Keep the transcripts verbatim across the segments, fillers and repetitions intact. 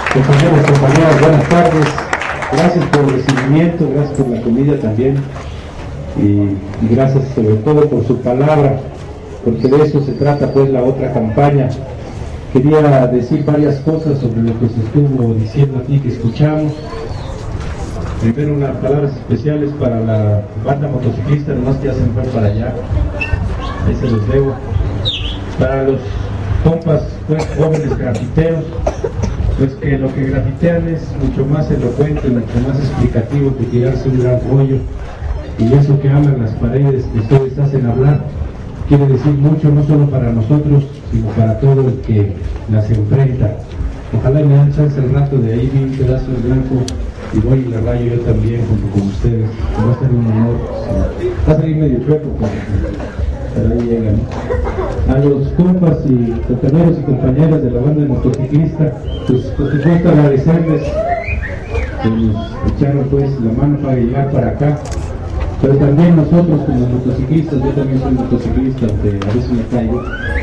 Compañeros, compañeras, buenas tardes. Gracias por el recibimiento, gracias por la comida también. Y, y gracias sobre todo por su palabra, porque de eso se trata pues la otra campaña. Quería decir varias cosas sobre lo que se estuvo diciendo aquí, que escuchamos. Primero, unas palabras especiales para la banda motociclista, nomás que ya se me fue para allá, ahí se los debo. Para los compas, pues, jóvenes grafiteros, pues que lo que grafitean es mucho más elocuente, mucho más explicativo que tirarse un gran rollo, y eso que aman las paredes que ustedes hacen hablar quiere decir mucho, no solo para nosotros, sino para todo el que las enfrenta. Ojalá me dan chance el rato de ahí, vi un pedazo de blanco y voy y le rayo yo también junto con ustedes. Va a ser un honor. Va a salir medio chueco, pero ahí llegan. A los compas y compañeros y compañeras de la banda de motociclista, pues por supuesto agradecerles que nos echaron pues la mano para llegar para acá, pero también nosotros como motociclistas, yo también soy motociclista, aunque a veces me caigo,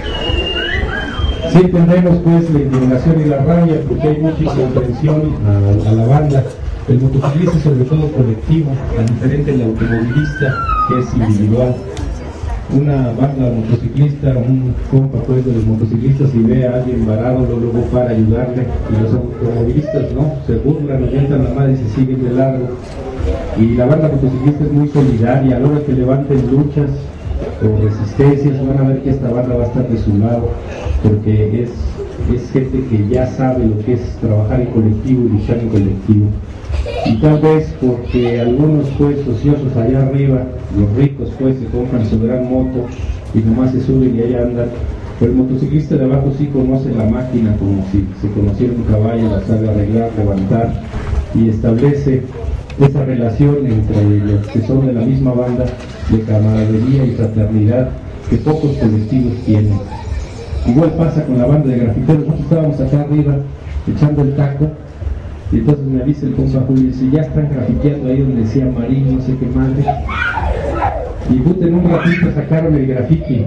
sí entendemos pues la indignación y la rabia, porque hay mucha incomprensión a, a la banda. El motociclista es sobre todo colectivo, a diferente del automovilista, que es individual. Una banda motociclista, un compa pues de los motociclistas, si ve a alguien varado, luego, luego para ayudarle, y los automovilistas no, se burlan, orientan la madre y se siguen de largo. Y la banda motociclista es muy solidaria, a la hora que levanten luchas o resistencias, van a ver que esta banda va a estar de su lado, porque es, es gente que ya sabe lo que es trabajar en colectivo y luchar en colectivo. Y tal vez porque algunos pues ociosos allá arriba, los ricos pues se compran su gran moto y nomás se suben y ahí andan, pero el motociclista de abajo sí conoce la máquina como si se conociera un caballo, la sabe arreglar, levantar, y establece esa relación entre los que son de la misma banda, de camaradería y fraternidad que pocos colectivos tienen. Igual pasa con la banda de grafiteros. Nosotros estábamos acá arriba echando el taco, y entonces me avisa el compa Julio y dice: ya están grafiteando ahí donde decía Marín, no sé qué madre. Y puta, en un ratito sacaron el grafiti,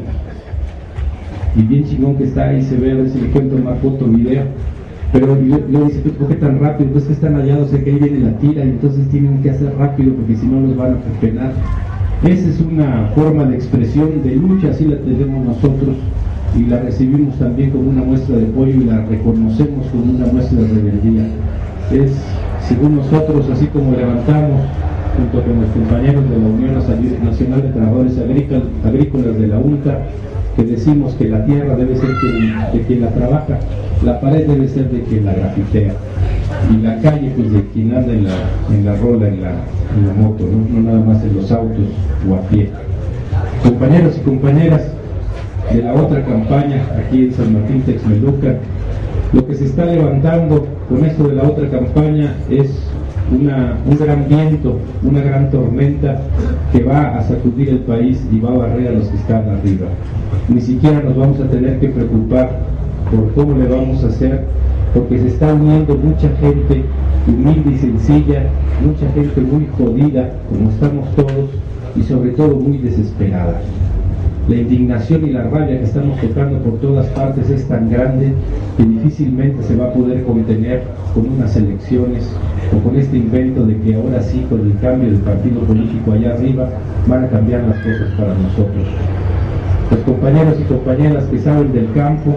y bien chingón que está ahí, se ve, a ver si le pueden tomar foto o video. Pero luego dice: ¿por qué tan rápido? Pues que están hallados, sé que ahí viene la tira, y entonces tienen que hacer rápido porque si no los van a penar. Esa es una forma de expresión, de lucha, así la tenemos nosotros, y la recibimos también como una muestra de apoyo y la reconocemos como una muestra de rebeldía. Es, según nosotros, así como levantamos junto con los compañeros de la Unión Nacional de Trabajadores Agrícolas de la UNTA, que decimos que la tierra debe ser de, de quien la trabaja, la pared debe ser de quien la grafitea, y la calle pues de quien anda en la, en la rola, en la, en la moto, ¿no? No nada más en los autos o a pie. Compañeros y compañeras de la otra campaña aquí en San Martín Texmelucan, lo que se está levantando con esto de la otra campaña es una, un gran viento, una gran tormenta que va a sacudir el país y va a barrer a los que están arriba. Ni siquiera nos vamos a tener que preocupar por cómo le vamos a hacer, porque se está uniendo mucha gente humilde y sencilla, mucha gente muy jodida, como estamos todos, y sobre todo muy desesperada. La indignación y la rabia que estamos tocando por todas partes es tan grande que difícilmente se va a poder contener con unas elecciones o con este invento de que ahora sí, con el cambio del partido político allá arriba, van a cambiar las cosas para nosotros. Los compañeros y compañeras que saben del campo,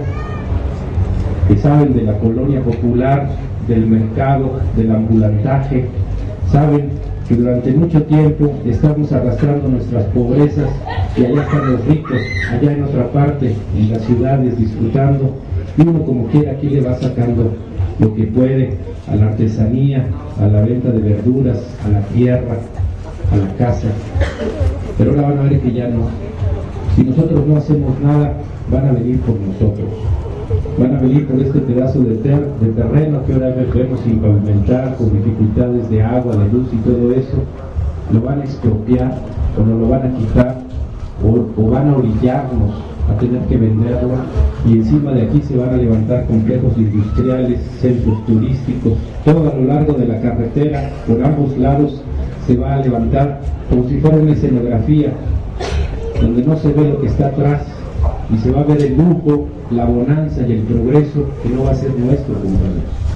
que saben de la colonia popular, del mercado, del ambulantaje, saben que durante mucho tiempo estamos arrastrando nuestras pobrezas, y allá están los ricos, allá en otra parte, en las ciudades, disfrutando, y uno como quiera aquí le va sacando lo que puede a la artesanía, a la venta de verduras, a la tierra, a la casa. Pero ahora van a ver que ya no. Si nosotros no hacemos nada, van a venir por nosotros. Van a venir por este pedazo de, ter de terreno que ahora vemos sin pavimentar, con dificultades de agua, de luz y todo eso. Lo van a expropiar, o nos lo van a quitar, o, o van a orillarnos a tener que venderlo, y encima de aquí se van a levantar complejos industriales, centros turísticos, todo a lo largo de la carretera, por ambos lados se va a levantar como si fuera una escenografía, donde no se ve lo que está atrás, y se va a ver el lujo, la bonanza y el progreso que no va a ser nuestro, compañeros.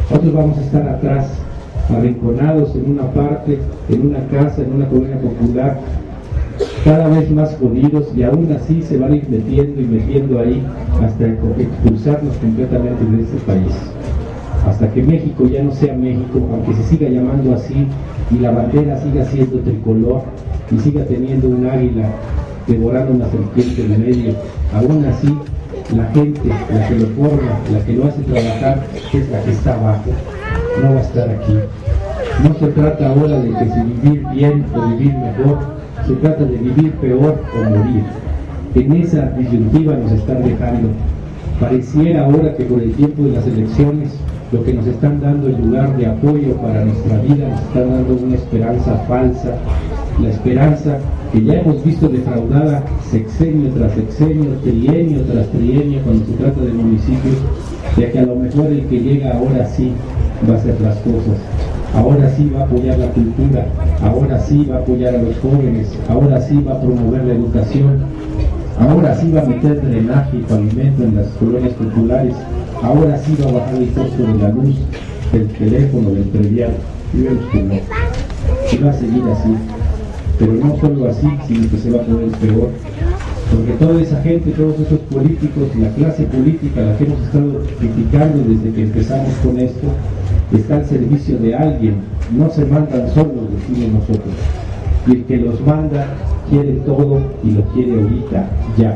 Nosotros vamos a estar atrás, arrinconados en una parte, en una casa, en una colonia popular, cada vez más jodidos, y aún así se van a ir metiendo y metiendo ahí hasta expulsarnos completamente de este país. Hasta que México ya no sea México, aunque se siga llamando así, y la bandera siga siendo tricolor, y siga teniendo un águila devorando una serpiente en medio, aún así la gente, la que lo forma, la que lo hace trabajar, es la que está abajo, no va a estar aquí. No se trata ahora de que si vivir bien o vivir mejor, se trata de vivir peor o morir. En esa disyuntiva nos están dejando. Pareciera ahora que por el tiempo de las elecciones, lo que nos están dando en lugar de apoyo para nuestra vida, nos están dando una esperanza falsa, la esperanza que ya hemos visto defraudada sexenio tras sexenio, trienio tras trienio, cuando se trata de municipios, de que a lo mejor el que llega ahora sí va a hacer las cosas, ahora sí va a apoyar la cultura, ahora sí va a apoyar a los jóvenes, ahora sí va a promover la educación, ahora sí va a meter drenaje y pavimento en las colonias populares, ahora sí va a bajar el costo de la luz, del teléfono, del predial, y vemos que no, y va a seguir así. Pero no solo así, sino que se va a poner peor, porque toda esa gente, todos esos políticos, la clase política, la que hemos estado criticando desde que empezamos con esto, está al servicio de alguien, no se mandan solos, decimos nosotros, y el que los manda quiere todo y lo quiere ahorita, ya.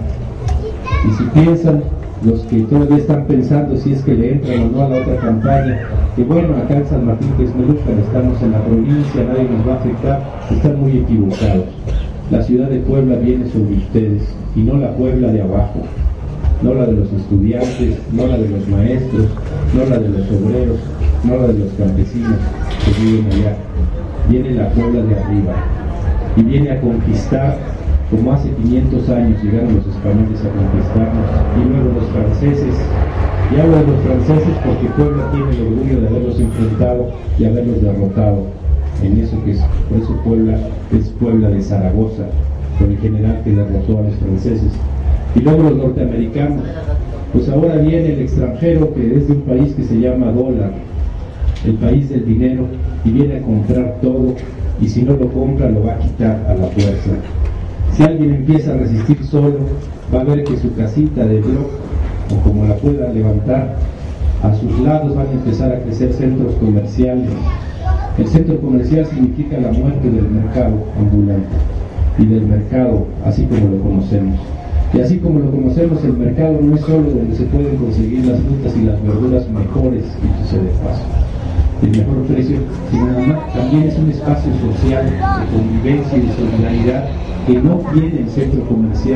Y si piensan, los que todavía están pensando si es que le entran o no a la otra campaña, que bueno, acá en San Martín Texmelucan estamos en la provincia, nadie nos va a afectar, están muy equivocados. La ciudad de Puebla viene sobre ustedes, y no la Puebla de abajo, no la de los estudiantes, no la de los maestros, no la de los obreros, no la de los campesinos que viven allá. Viene la Puebla de arriba, y viene a conquistar, como hace quinientos años llegaron los españoles a conquistarnos, y luego los franceses. Y hablo de los franceses porque Puebla tiene el orgullo de haberlos enfrentado y haberlos derrotado en eso que es, por eso Puebla es Puebla de Zaragoza, con el general que derrotó a los franceses. Y luego los norteamericanos, pues ahora viene el extranjero que es de un país que se llama dólar, el país del dinero, y viene a comprar todo, y si no lo compra lo va a quitar a la fuerza. Si alguien empieza a resistir solo, va a ver que su casita de bloc, o como la pueda levantar, a sus lados van a empezar a crecer centros comerciales. El centro comercial significa la muerte del mercado ambulante y del mercado así como lo conocemos. Y así como lo conocemos, el mercado no es solo donde se pueden conseguir las frutas y las verduras mejores, dicho sea de paso, el mejor precio, sino nada más, también es un espacio social de convivencia y de solidaridad que no tiene el centro comercial.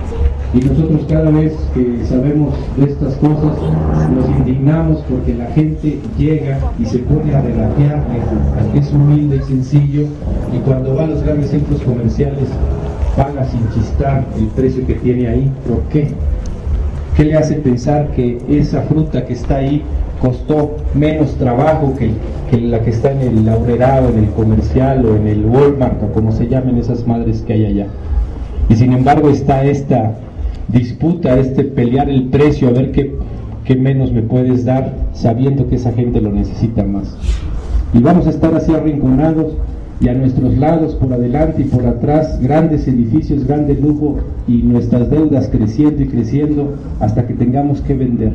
Y nosotros cada vez que sabemos de estas cosas nos indignamos porque la gente llega y se pone a regatear al que es humilde y sencillo, y cuando va a los grandes centros comerciales paga sin chistar el precio que tiene ahí. ¿Por qué? ¿Qué le hace pensar que esa fruta que está ahí costó menos trabajo que, que la que está en el Aurrerá, en el comercial o en el Walmart o como se llamen esas madres que hay allá? Y sin embargo está esta disputa, este pelear el precio, a ver qué, qué menos me puedes dar, sabiendo que esa gente lo necesita más. Y vamos a estar así arrinconados, y a nuestros lados, por adelante y por atrás, grandes edificios, grande lujo, y nuestras deudas creciendo y creciendo hasta que tengamos que vender.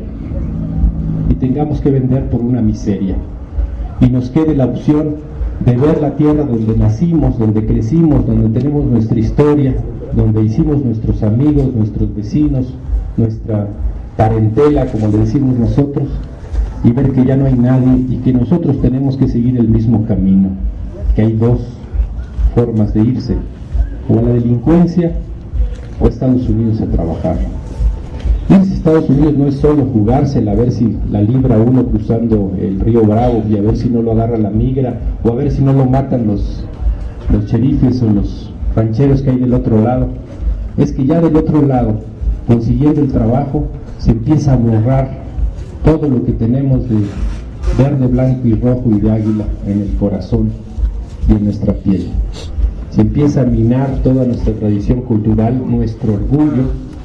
Y tengamos que vender por una miseria. Y nos quede la opción de ver la tierra donde nacimos, donde crecimos, donde tenemos nuestra historia, donde hicimos nuestros amigos, nuestros vecinos, nuestra parentela, como le decimos nosotros, y ver que ya no hay nadie y que nosotros tenemos que seguir el mismo camino, que hay dos formas de irse, o a la delincuencia o a Estados Unidos a trabajar. Irse a Estados Unidos no es solo jugársela a ver si la libra uno cruzando el río Bravo y a ver si no lo agarra la migra, o a ver si no lo matan los, los sheriffes o los rancheros que hay del otro lado. Es que ya del otro lado, consiguiendo el trabajo, se empieza a borrar todo lo que tenemos de verde, blanco y rojo y de águila en el corazón y en nuestra piel. Se empieza a minar toda nuestra tradición cultural, nuestro orgullo,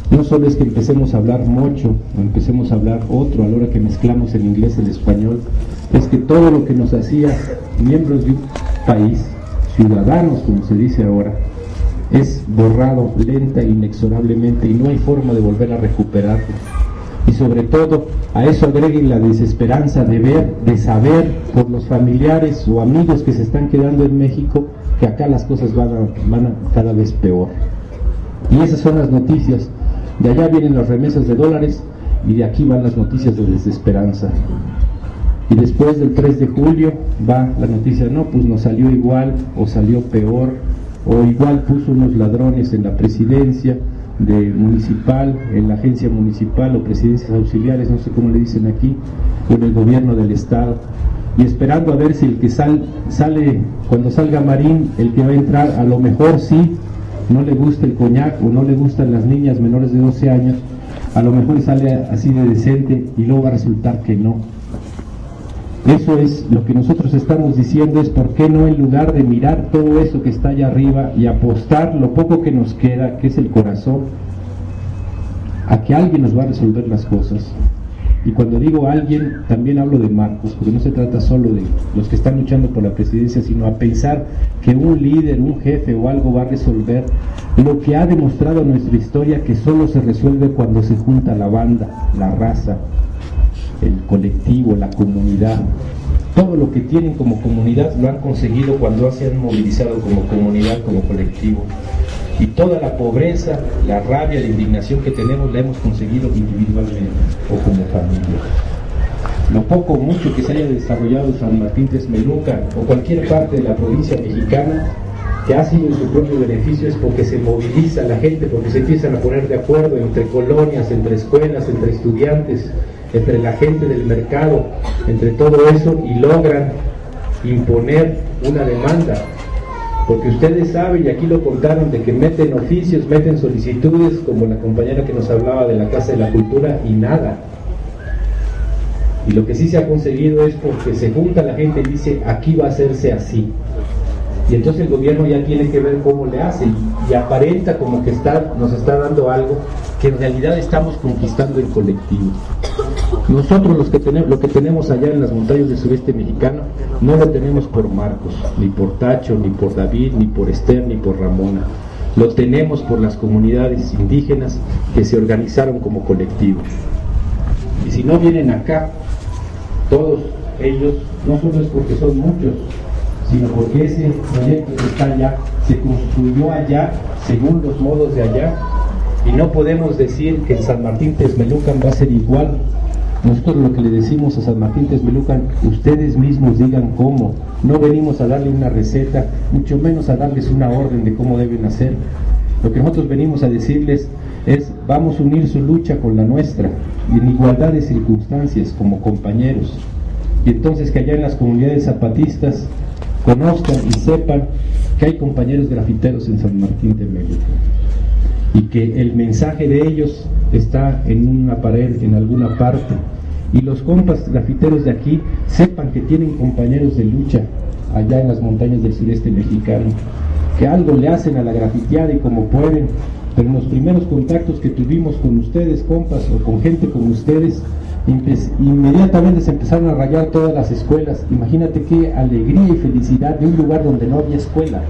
no solo es que empecemos a hablar mocho o empecemos a hablar otro a la hora que mezclamos el inglés y el español, es que todo lo que nos hacía miembros de un país, ciudadanos como se dice ahora, es borrado lenta e inexorablemente y no hay forma de volver a recuperarlo. Y sobre todo a eso agreguen la desesperanza de ver, de saber por los familiares o amigos que se están quedando en México que acá las cosas van a, van a cada vez peor. Y esas son las noticias. De allá vienen las remesas de dólares y de aquí van las noticias de desesperanza. Y después del tres de julio va la noticia, no, pues nos salió igual o salió peor, o igual puso unos ladrones en la presidencia de municipal, en la agencia municipal o presidencias auxiliares, no sé cómo le dicen aquí, o en el gobierno del estado, y esperando a ver si el que sal, sale, cuando salga Marín, el que va a entrar, a lo mejor sí, no le gusta el coñac o no le gustan las niñas menores de doce años, a lo mejor sale así de decente y luego va a resultar que no. Eso es lo que nosotros estamos diciendo, es por qué no, en lugar de mirar todo eso que está allá arriba y apostar lo poco que nos queda, que es el corazón, a que alguien nos va a resolver las cosas. Y cuando digo alguien, también hablo de Marcos, porque no se trata solo de los que están luchando por la presidencia, sino a pensar que un líder, un jefe o algo va a resolver lo que ha demostrado nuestra historia, que solo se resuelve cuando se junta la banda, la raza, el colectivo, la comunidad. Todo lo que tienen como comunidad lo han conseguido cuando se han movilizado como comunidad, como colectivo. Y toda la pobreza, la rabia, la indignación que tenemos la hemos conseguido individualmente o como familia. Lo poco o mucho que se haya desarrollado San Martín Texmelucan o cualquier parte de la provincia mexicana que ha sido en su propio beneficio es porque se moviliza la gente, porque se empiezan a poner de acuerdo entre colonias, entre escuelas, entre estudiantes, entre la gente del mercado, entre todo eso, y logran imponer una demanda. Porque ustedes saben, y aquí lo contaron, de que meten oficios, meten solicitudes, como la compañera que nos hablaba de la Casa de la Cultura, y nada. Y lo que sí se ha conseguido es porque se junta la gente y dice, aquí va a hacerse así. Y entonces el gobierno ya tiene que ver cómo le hace, y, y aparenta como que está, nos está dando algo que en realidad estamos conquistando en colectivo. Nosotros los que tenemos, lo que tenemos allá en las montañas del sureste mexicano, no lo tenemos por Marcos, ni por Tacho, ni por David, ni por Esther, ni por Ramona. Lo tenemos por las comunidades indígenas que se organizaron como colectivo. Y si no vienen acá, todos ellos, no solo es porque son muchos, sino porque ese proyecto que está allá se construyó allá según los modos de allá, y no podemos decir que en San Martín Texmelucan va a ser igual. Nosotros lo que le decimos a San Martín Texmelucan, ustedes mismos digan cómo. No venimos a darle una receta, mucho menos a darles una orden de cómo deben hacer. Lo que nosotros venimos a decirles es, vamos a unir su lucha con la nuestra, y en igualdad de circunstancias, como compañeros. Y entonces que allá en las comunidades zapatistas conozcan y sepan que hay compañeros grafiteros en San Martín Texmelucan, y que el mensaje de ellos está en una pared en alguna parte, y los compas grafiteros de aquí sepan que tienen compañeros de lucha allá en las montañas del sureste mexicano, que algo le hacen a la grafiteada y como pueden. Pero en los primeros contactos que tuvimos con ustedes, compas, o con gente como ustedes, inmediatamente se empezaron a rayar todas las escuelas. Imagínate qué alegría y felicidad de un lugar donde no había escuela.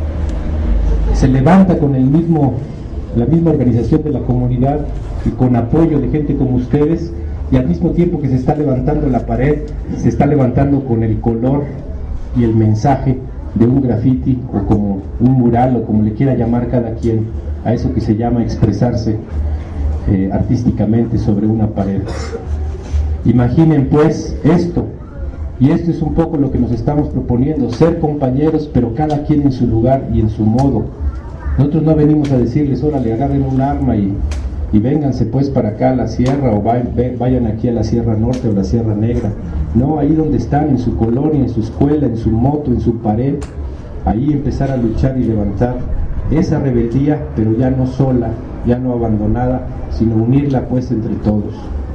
Se levanta con el mismo la misma organización de la comunidad y con apoyo de gente como ustedes, y al mismo tiempo que se está levantando la pared, se está levantando con el color y el mensaje de un graffiti, o como un mural, o como le quiera llamar cada quien a eso que se llama expresarse eh, artísticamente sobre una pared. Imaginen pues esto, y esto es un poco lo que nos estamos proponiendo, ser compañeros, pero cada quien en su lugar y en su modo. Nosotros no venimos a decirles, órale, agarren un arma y, y vénganse pues para acá a la sierra, o vayan, vayan aquí a la Sierra Norte o la Sierra Negra. No, ahí donde están, en su colonia, en su escuela, en su moto, en su pared, ahí empezar a luchar y levantar esa rebeldía, pero ya no sola, ya no abandonada, sino unirla pues entre todos.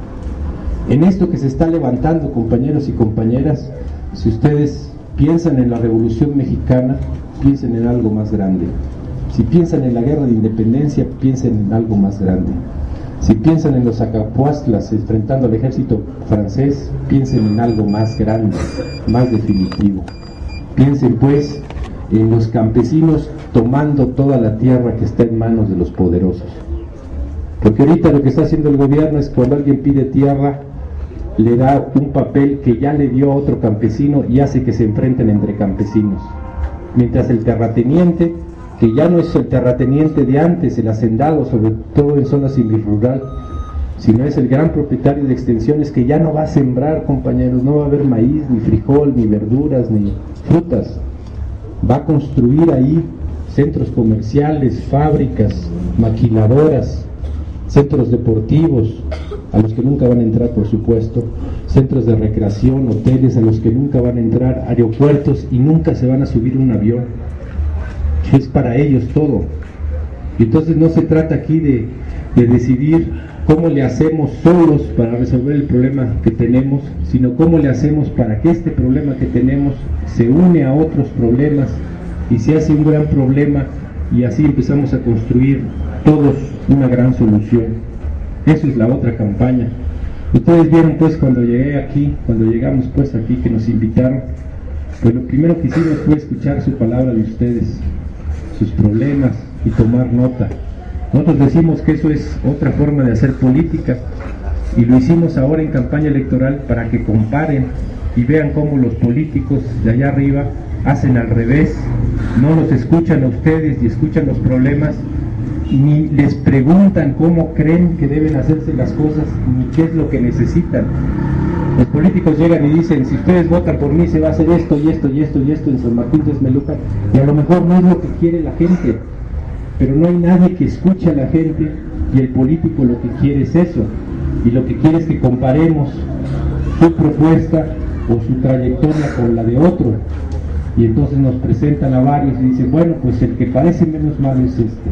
En esto que se está levantando, compañeros y compañeras, si ustedes piensan en la Revolución Mexicana, piensen en algo más grande. Si piensan en la guerra de independencia, piensen en algo más grande. Si piensan en los acapuastlas enfrentando al ejército francés, piensen en algo más grande, más definitivo. Piensen pues en los campesinos tomando toda la tierra que está en manos de los poderosos. Porque ahorita lo que está haciendo el gobierno es cuando alguien pide tierra, le da un papel que ya le dio a otro campesino y hace que se enfrenten entre campesinos. Mientras el terrateniente, que ya no es el terrateniente de antes, el hacendado, sobre todo en zonas semirural, sino es el gran propietario de extensiones que ya no va a sembrar, compañeros, no va a haber maíz, ni frijol, ni verduras, ni frutas. Va a construir ahí centros comerciales, fábricas, maquiladoras, centros deportivos, a los que nunca van a entrar, por supuesto, centros de recreación, hoteles a los que nunca van a entrar, aeropuertos, y nunca se van a subir un avión. Es para ellos todo. Y entonces no se trata aquí de, de decidir cómo le hacemos solos para resolver el problema que tenemos, sino cómo le hacemos para que este problema que tenemos se une a otros problemas y se hace un gran problema, y así empezamos a construir todos una gran solución. Eso es la otra campaña. Ustedes vieron pues cuando llegué aquí, cuando llegamos pues aquí, que nos invitaron, pues lo primero que hicimos fue escuchar su palabra de ustedes, sus problemas, y tomar nota. Nosotros decimos que eso es otra forma de hacer política, y lo hicimos ahora en campaña electoral para que comparen y vean cómo los políticos de allá arriba hacen al revés, no los escuchan a ustedes y escuchan los problemas, ni les preguntan cómo creen que deben hacerse las cosas, ni qué es lo que necesitan. Los políticos llegan y dicen, si ustedes votan por mí se va a hacer esto y esto y esto y esto en San Martín Texmelucan, y a lo mejor no es lo que quiere la gente, pero no hay nadie que escuche a la gente, y el político lo que quiere es eso, y lo que quiere es que comparemos su propuesta o su trayectoria con la de otro, y entonces nos presentan a varios y dicen, bueno, pues el que parece menos malo es este.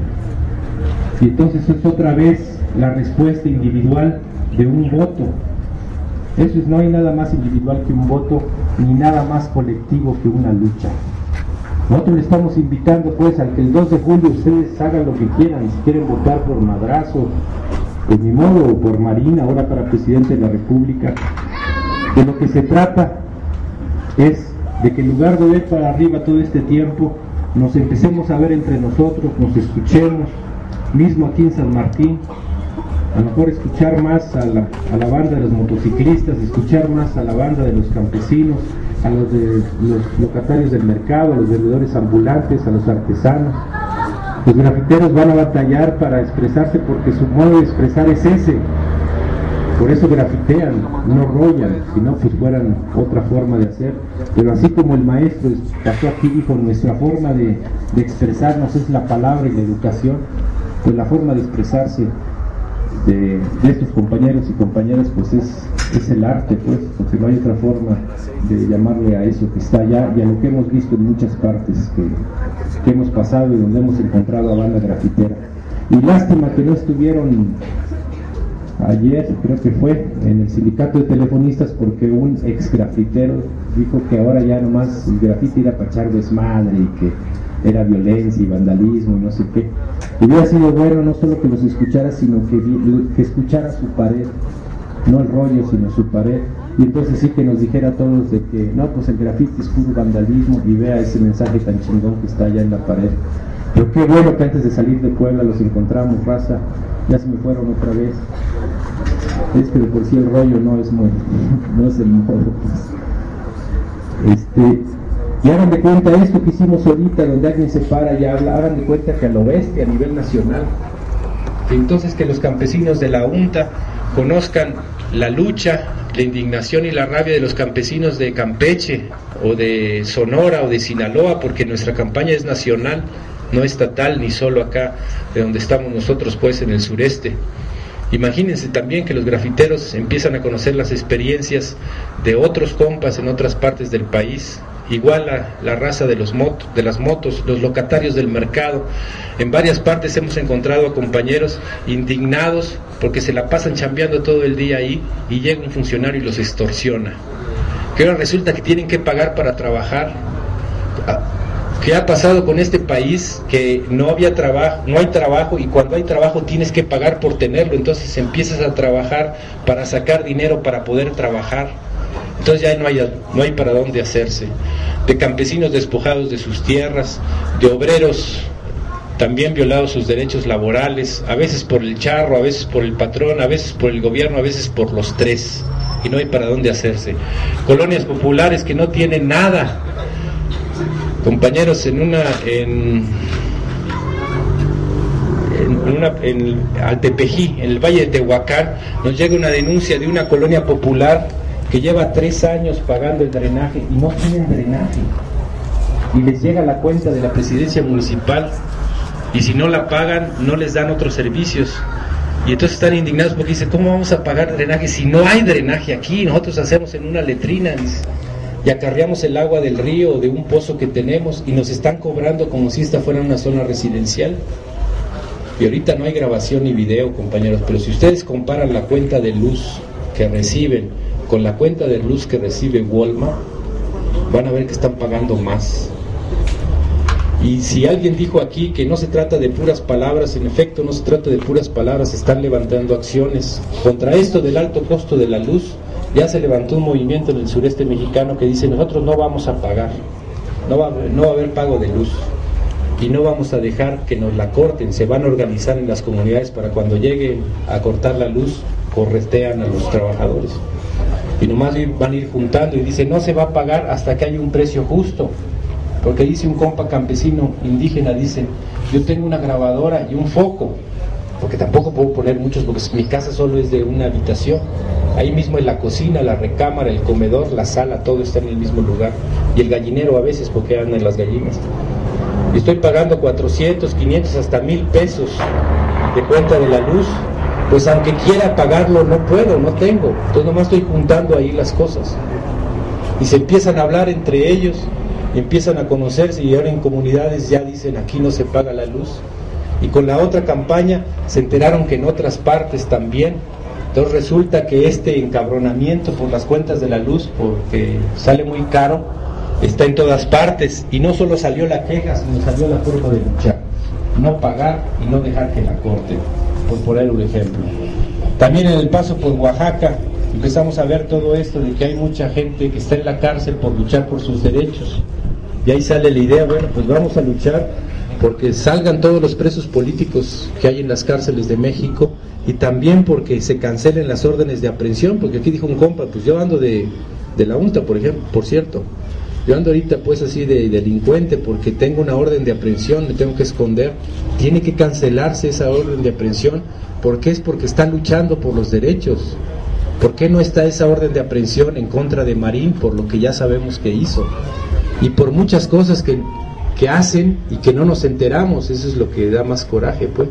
Y entonces es otra vez la respuesta individual de un voto. Eso es, no hay nada más individual que un voto, ni nada más colectivo que una lucha. Nosotros le estamos invitando pues al que el dos de julio ustedes hagan lo que quieran. Si quieren votar por Madrazo, pues ni modo, o por Marina, ahora para presidente de la República. De lo que se trata es de que en lugar de ver para arriba todo este tiempo, nos empecemos a ver entre nosotros, nos escuchemos, mismo aquí en San Martín, a lo mejor escuchar más a la, a la banda de los motociclistas, escuchar más a la banda de los campesinos, a los de los locatarios del mercado, a los vendedores ambulantes, a los artesanos. Los grafiteros van a batallar para expresarse porque su modo de expresar es ese. Por eso grafitean, no rollan, si no pues fueran otra forma de hacer. Pero así como el maestro pasó aquí, dijo, nuestra forma de, de expresarnos es la palabra y la educación, pues la forma de expresarse de, de estos compañeros y compañeras pues es, es el arte, pues, porque no hay otra forma de llamarle a eso que está allá y a lo que hemos visto en muchas partes que, que hemos pasado y donde hemos encontrado a banda grafitera. Y lástima que no estuvieron ayer, creo que fue, en el sindicato de telefonistas, porque un ex grafitero dijo que ahora ya nomás el grafiti era para echar desmadre y que era violencia y vandalismo y no sé qué. Y hubiera sido bueno no solo que los escuchara, sino que, que escuchara su pared, no el rollo, sino su pared. Y entonces sí que nos dijera a todos de que no, pues el grafiti es puro vandalismo, y vea ese mensaje tan chingón que está allá en la pared. Pero qué bueno que antes de salir de Puebla los encontramos, raza. Ya se me fueron otra vez. Es que de por sí el rollo no es muy, no es el modo. Este, y hagan de cuenta esto que hicimos ahorita, donde alguien se para y habla, hagan de cuenta que a lo bestia a nivel nacional. Entonces que los campesinos de la UNTA conozcan la lucha, la indignación y la rabia de los campesinos de Campeche o de Sonora o de Sinaloa, porque nuestra campaña es nacional, no estatal, ni solo acá de donde estamos nosotros pues en el sureste. Imagínense también que los grafiteros empiezan a conocer las experiencias de otros compas en otras partes del país, igual a la raza de, los motos, de las motos, los locatarios del mercado. En varias partes hemos encontrado a compañeros indignados porque se la pasan chambeando todo el día ahí y llega un funcionario y los extorsiona. Que ahora resulta que tienen que pagar para trabajar. ¿Qué ha pasado con este país? Que no había trabajo, no hay trabajo, y cuando hay trabajo tienes que pagar por tenerlo, entonces empiezas a trabajar para sacar dinero para poder trabajar, entonces ya no hay, no hay para dónde hacerse. De campesinos despojados de sus tierras, de obreros también violados sus derechos laborales, a veces por el charro, a veces por el patrón, a veces por el gobierno, a veces por los tres, y no hay para dónde hacerse. Colonias populares que no tienen nada. Compañeros, en una en, en una en Altepejí, en el Valle de Tehuacán, nos llega una denuncia de una colonia popular que lleva tres años pagando el drenaje y no tienen drenaje, y les llega la cuenta de la presidencia municipal, y si no la pagan no les dan otros servicios, y entonces están indignados porque dicen, ¿cómo vamos a pagar drenaje si no hay drenaje aquí? Nosotros hacemos en una letrina, dice, y acarreamos el agua del río o de un pozo que tenemos, y nos están cobrando como si esta fuera una zona residencial. Y ahorita no hay grabación ni video, compañeros, pero si ustedes comparan la cuenta de luz que reciben con la cuenta de luz que recibe Walmart, van a ver que están pagando más. Y si alguien dijo aquí que no se trata de puras palabras, en efecto no se trata de puras palabras, se están levantando acciones contra esto del alto costo de la luz. Ya se levantó un movimiento en el sureste mexicano que dice, nosotros no vamos a pagar, no va, no va a haber pago de luz, y no vamos a dejar que nos la corten. Se van a organizar en las comunidades para cuando lleguen a cortar la luz, corretean a los trabajadores, y nomás van a ir juntando, y dicen, no se va a pagar hasta que haya un precio justo, porque dice un compa campesino indígena, dice, yo tengo una grabadora y un foco, porque tampoco puedo poner muchos, porque mi casa solo es de una habitación. Ahí mismo en la cocina, la recámara, el comedor, la sala, todo está en el mismo lugar. Y el gallinero a veces, porque andan las gallinas. Y estoy pagando cuatrocientos, quinientos, hasta mil pesos de cuenta de la luz. Pues aunque quiera pagarlo, no puedo, no tengo. Entonces nomás estoy juntando ahí las cosas. Y se empiezan a hablar entre ellos, y empiezan a conocerse, y ahora en comunidades ya dicen, aquí no se paga la luz. Y con la otra campaña se enteraron que en otras partes también. Entonces resulta que este encabronamiento por las cuentas de la luz, porque sale muy caro, está en todas partes, y no solo salió la queja, sino salió la forma de luchar, no pagar y no dejar que la corten, por poner un ejemplo. También en el paso por Oaxaca empezamos a ver todo esto de que hay mucha gente que está en la cárcel por luchar por sus derechos, y ahí sale la idea, bueno, pues vamos a luchar porque salgan todos los presos políticos que hay en las cárceles de México, y también porque se cancelen las órdenes de aprehensión, porque aquí dijo un compa, pues yo ando de, de la UNTA, por ejemplo, por cierto, yo ando ahorita pues así de delincuente porque tengo una orden de aprehensión, me tengo que esconder. Tiene que cancelarse esa orden de aprehensión. ¿Por qué? Es porque están luchando por los derechos. ¿Por qué no está esa orden de aprehensión en contra de Marín por lo que ya sabemos que hizo? Y por muchas cosas que, que hacen y que no nos enteramos. Eso es lo que da más coraje, pues.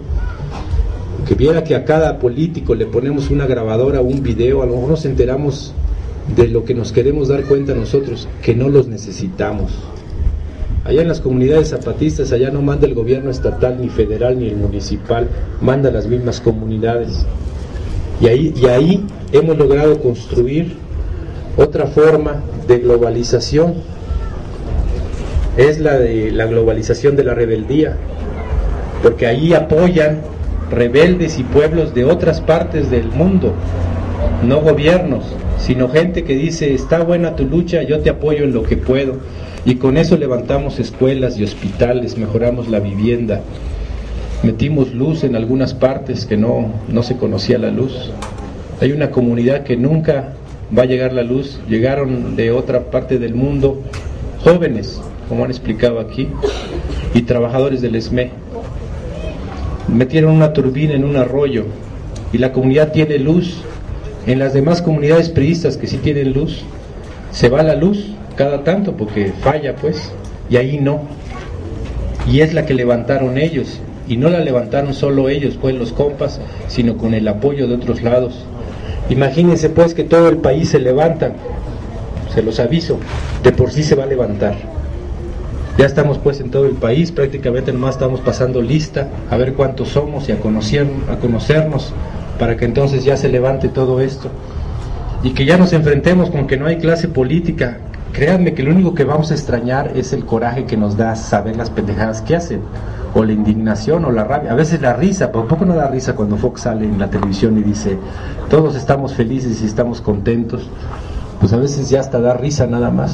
Que viera que a cada político le ponemos una grabadora o un video, a lo mejor nos enteramos de lo que nos queremos dar cuenta nosotros, que no los necesitamos. Allá en las comunidades zapatistas, allá no manda el gobierno estatal, ni federal, ni el municipal, manda las mismas comunidades. Y ahí, y ahí hemos logrado construir otra forma de globalización. Es la de la globalización de la rebeldía, porque ahí apoyan rebeldes y pueblos de otras partes del mundo, no gobiernos, sino gente que dice, está buena tu lucha, yo te apoyo en lo que puedo, y con eso levantamos escuelas y hospitales, mejoramos la vivienda, metimos luz en algunas partes que no, no se conocía la luz. Hay una comunidad que nunca va a llegar la luz, llegaron de otra parte del mundo, jóvenes, como han explicado aquí, y trabajadores del ESME. Metieron una turbina en un arroyo y la comunidad tiene luz. En las demás comunidades priistas que sí tienen luz, se va la luz cada tanto porque falla, pues, y ahí no. Y es la que levantaron ellos, y no la levantaron solo ellos, pues los compas, sino con el apoyo de otros lados. Imagínense pues que todo el país se levanta, se los aviso, de por sí se va a levantar. Ya estamos pues en todo el país, prácticamente nomás estamos pasando lista, a ver cuántos somos y a, conocer, a conocernos, para que entonces ya se levante todo esto. Y que ya nos enfrentemos con que no hay clase política, créanme que lo único que vamos a extrañar es el coraje que nos da saber las pendejadas que hacen, o la indignación o la rabia, a veces la risa. ¿Por poco no da risa cuando Fox sale en la televisión y dice todos estamos felices y estamos contentos? Pues a veces ya hasta da risa nada más.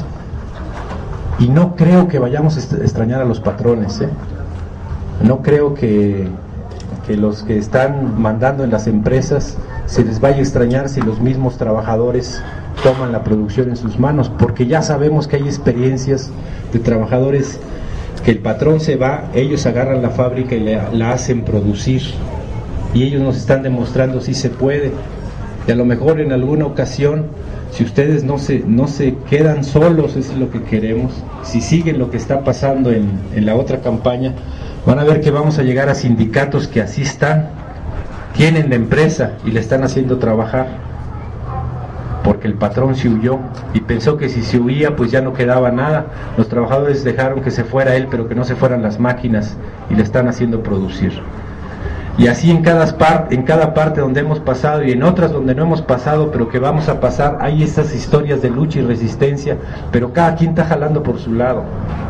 Y no creo que vayamos a extrañar a los patrones, ¿eh? No creo que, que los que están mandando en las empresas se les vaya a extrañar si los mismos trabajadores toman la producción en sus manos, porque ya sabemos que hay experiencias de trabajadores que el patrón se va, ellos agarran la fábrica y la, la hacen producir, y ellos nos están demostrando si se puede. Y a lo mejor en alguna ocasión, si ustedes no se, no se quedan solos, eso es lo que queremos, si siguen lo que está pasando en, en la otra campaña, van a ver que vamos a llegar a sindicatos que así están, tienen la empresa y le están haciendo trabajar, porque el patrón se huyó y pensó que si se huía pues ya no quedaba nada. Los trabajadores dejaron que se fuera él, pero que no se fueran las máquinas, y le están haciendo producir. Y así en cada, par, en cada parte donde hemos pasado y en otras donde no hemos pasado, pero que vamos a pasar, hay estas historias de lucha y resistencia, pero cada quien está jalando por su lado.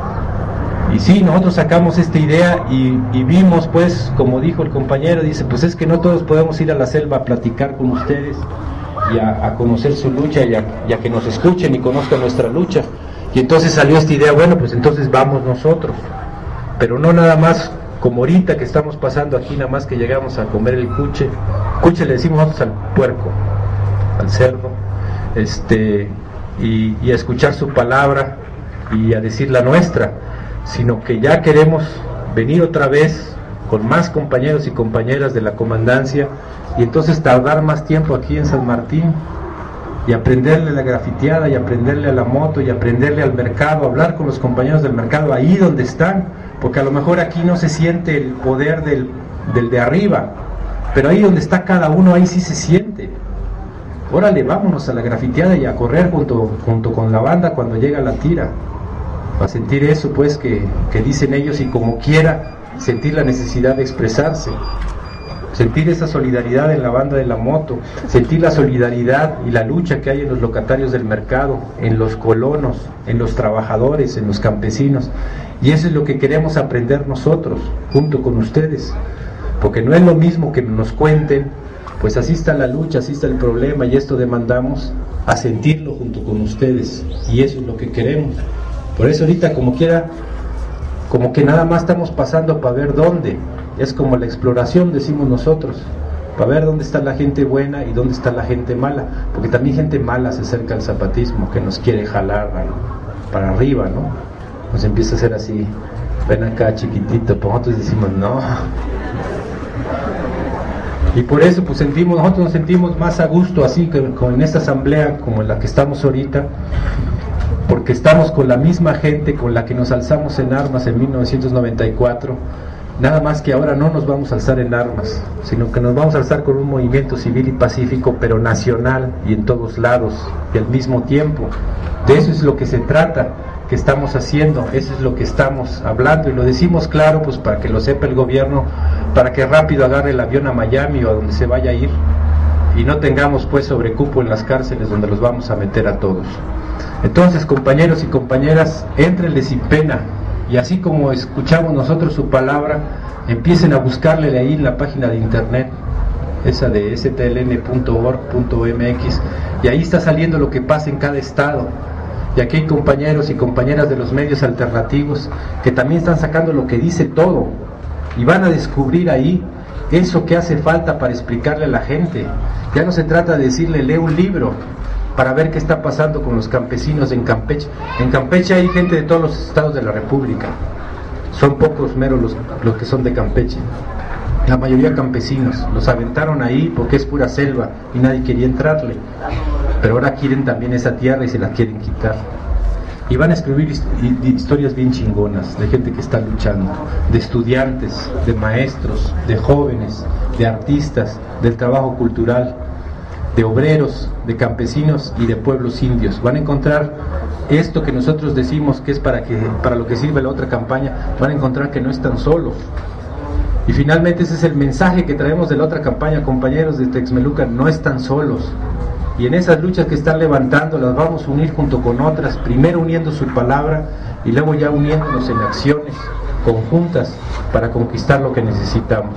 Y sí, nosotros sacamos esta idea y, y vimos, pues, como dijo el compañero, dice, pues es que no todos podemos ir a la selva a platicar con ustedes y a, a conocer su lucha y a, y a que nos escuchen y conozcan nuestra lucha. Y entonces salió esta idea, bueno, pues entonces vamos nosotros, pero no nada más como ahorita que estamos pasando aquí, nada más que llegamos a comer el cuche. Cuche le decimos nosotros al puerco, al cerdo, este, y, y a escuchar su palabra y a decir la nuestra, sino que ya queremos venir otra vez con más compañeros y compañeras de la comandancia, y entonces tardar más tiempo aquí en San Martín y aprenderle la grafiteada y aprenderle a la moto y aprenderle al mercado, hablar con los compañeros del mercado ahí donde están, porque a lo mejor aquí no se siente el poder del, del de arriba, pero ahí donde está cada uno, ahí sí se siente. Órale, vámonos a la grafiteada y a correr junto, junto con la banda cuando llega la tira, a sentir eso pues que, que dicen ellos, y como quiera sentir la necesidad de expresarse, sentir esa solidaridad en la banda de la moto, sentir la solidaridad y la lucha que hay en los locatarios del mercado, en los colonos, en los trabajadores, en los campesinos. Y eso es lo que queremos aprender nosotros, junto con ustedes, porque no es lo mismo que nos cuenten, pues así está la lucha, así está el problema y esto demandamos, a sentirlo junto con ustedes, y eso es lo que queremos. Por eso ahorita como quiera, como que nada más estamos pasando para ver dónde, es como la exploración, decimos nosotros, para ver dónde está la gente buena y dónde está la gente mala, porque también gente mala se acerca al zapatismo, que nos quiere jalar para arriba, ¿no? Nos empieza a hacer así, ven acá chiquitito, pues nosotros decimos no. Y por eso pues sentimos, nosotros nos sentimos más a gusto así, que con en esta asamblea como en la que estamos ahorita, porque estamos con la misma gente con la que nos alzamos en armas en mil novecientos noventa y cuatro, nada más que ahora no nos vamos a alzar en armas, sino que nos vamos a alzar con un movimiento civil y pacífico, pero nacional y en todos lados y al mismo tiempo. De eso es lo que se trata, que estamos haciendo, eso es lo que estamos hablando, y lo decimos claro pues para que lo sepa el gobierno, para que rápido agarre el avión a Miami o a donde se vaya a ir, y no tengamos pues sobrecupo en las cárceles donde los vamos a meter a todos. Entonces, compañeros y compañeras, éntrenle sin pena, y así como escuchamos nosotros su palabra, empiecen a buscarle de ahí en la página de internet, esa de s t l n punto org punto m x, y ahí está saliendo lo que pasa en cada estado. Y aquí hay compañeros y compañeras de los medios alternativos que también están sacando lo que dice todo, y van a descubrir ahí eso que hace falta para explicarle a la gente. Ya no se trata de decirle lee un libro para ver qué está pasando con los campesinos en Campeche. En Campeche hay gente de todos los estados de la República, son pocos meros los, los que son de Campeche, la mayoría campesinos. Los aventaron ahí porque es pura selva y nadie quería entrarle, pero ahora quieren también esa tierra y se la quieren quitar, y van a escribir historias bien chingonas de gente que está luchando, de estudiantes, de maestros, de jóvenes, de artistas, del trabajo cultural, de obreros, de campesinos y de pueblos indios. Van a encontrar esto que nosotros decimos que es para, que, para lo que sirve la otra campaña, van a encontrar que no están solos. Y finalmente ese es el mensaje que traemos de la otra campaña, compañeros de Texmelucan, no están solos. y en esas luchas que están levantando las vamos a unir junto con otras, primero uniendo su palabra y luego ya uniéndonos en acciones conjuntas para conquistar lo que necesitamos.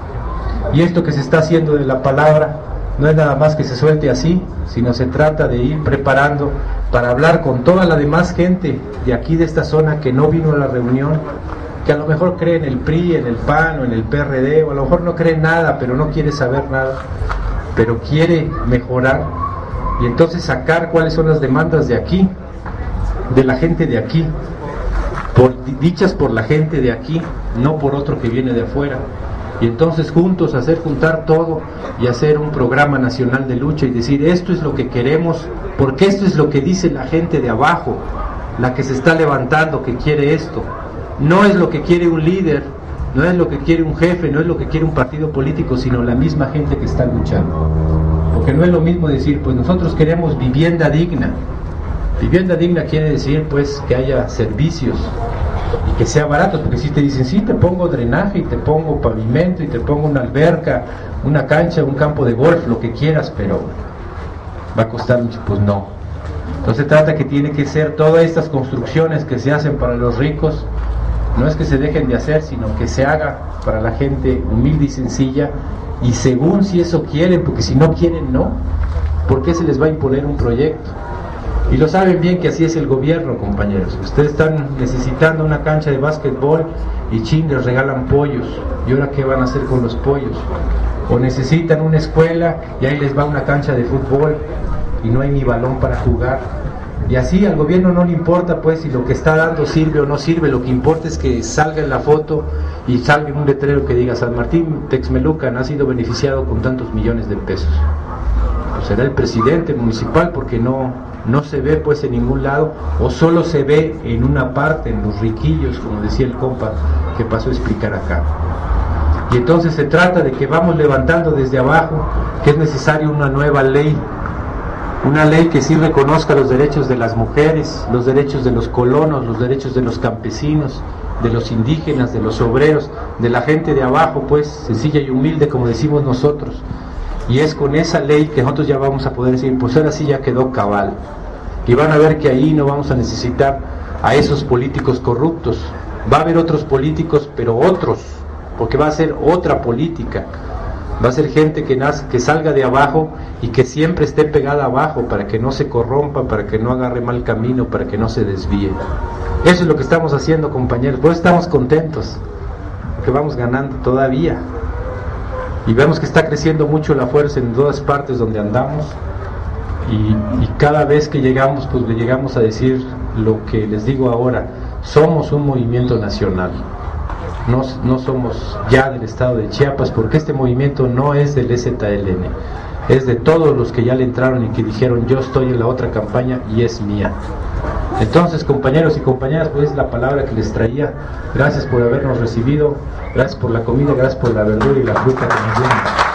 Y esto que se está haciendo de la palabra no es nada más que se suelte así, sino se trata de ir preparando para hablar con toda la demás gente de aquí de esta zona que no vino a la reunión, que a lo mejor cree en el P R I, en el P A N o en el P R D, o a lo mejor no cree en nada, pero no quiere saber nada, pero quiere mejorar, y entonces sacar cuáles son las demandas de aquí, de la gente de aquí, por, dichas por la gente de aquí, no por otro que viene de afuera. Y entonces juntos hacer juntar todo y hacer un programa nacional de lucha y decir esto es lo que queremos, porque esto es lo que dice la gente de abajo, la que se está levantando, que quiere esto. No es lo que quiere un líder, no es lo que quiere un jefe, no es lo que quiere un partido político, sino la misma gente que está luchando. Porque no es lo mismo decir, pues nosotros queremos vivienda digna. Vivienda digna quiere decir pues que haya servicios y que sea barato, porque si te dicen, sí, te pongo drenaje y te pongo pavimento y te pongo una alberca, una cancha, un campo de golf, lo que quieras, pero va a costar mucho, pues no. Entonces trata que tiene que ser todas estas construcciones que se hacen para los ricos, no es que se dejen de hacer, sino que se haga para la gente humilde y sencilla, y según si eso quieren, porque si no quieren, no. ¿Por qué se les va a imponer un proyecto? Y lo saben bien que así es el gobierno, compañeros. Ustedes están necesitando una cancha de básquetbol y chin, les regalan pollos. ¿Y ahora qué van a hacer con los pollos? O necesitan una escuela y ahí les va una cancha de fútbol y no hay ni balón para jugar. Y así al gobierno no le importa pues si lo que está dando sirve o no sirve. Lo que importa es que salga en la foto y salga en un letrero que diga San Martín Texmelucan ha sido beneficiado con tantos millones de pesos. Pues será el presidente municipal, porque no... no se ve pues en ningún lado, o solo se ve en una parte, en los riquillos, como decía el compa que pasó a explicar acá. Y entonces se trata de que vamos levantando desde abajo, que es necesaria una nueva ley, una ley que sí reconozca los derechos de las mujeres, los derechos de los colonos, los derechos de los campesinos, de los indígenas, de los obreros, de la gente de abajo, pues sencilla y humilde, como decimos nosotros. Y es con esa ley que nosotros ya vamos a poder decir, pues ahora sí ya quedó cabal. Y van a ver que ahí no vamos a necesitar a esos políticos corruptos. Va a haber otros políticos, pero otros, porque va a ser otra política. Va a ser gente que, nace, que salga de abajo y que siempre esté pegada abajo, para que no se corrompa, para que no agarre mal camino, para que no se desvíe. Eso es lo que estamos haciendo, compañeros. Pues estamos contentos, porque vamos ganando todavía. Y vemos que está creciendo mucho la fuerza en todas partes donde andamos, y, y cada vez que llegamos, pues le llegamos a decir lo que les digo ahora: somos un movimiento nacional, no, no somos ya del estado de Chiapas, porque este movimiento no es del E Z L N, es de todos los que ya le entraron y que dijeron yo estoy en la otra campaña y es mía. Entonces, compañeros y compañeras, pues es la palabra que les traía. Gracias por habernos recibido, gracias por la comida, gracias por la verdura y la fruta que nos dieron.